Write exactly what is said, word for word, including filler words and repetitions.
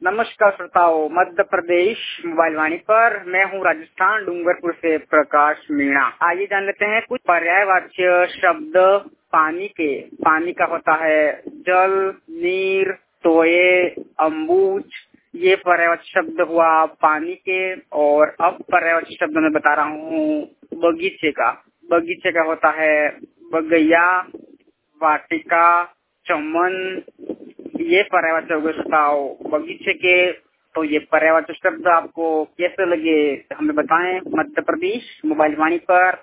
नमस्कार श्रोताओं, मध्य प्रदेश मोबाइल वाणी पर मैं हूँ राजस्थान डूंगरपुर से प्रकाश मीणा। आइए जान लेते हैं कुछ पर्यायवाच्य शब्द पानी के। पानी का होता है जल, नीर, तोये, अम्बुज। ये पर्यायवाची शब्द हुआ पानी के। और अब पर्यायवाची शब्द मैं बता रहा हूँ बगीचे का। बगीचे का होता है बगैया, वाटिका, चमन। ये पर्यायवाची हो गए श्रोताओं बगीचे के। तो ये पर्यायवाची शब्द आपको कैसे लगे हमें बताएं। मध्य प्रदेश मोबाइल वाणी पर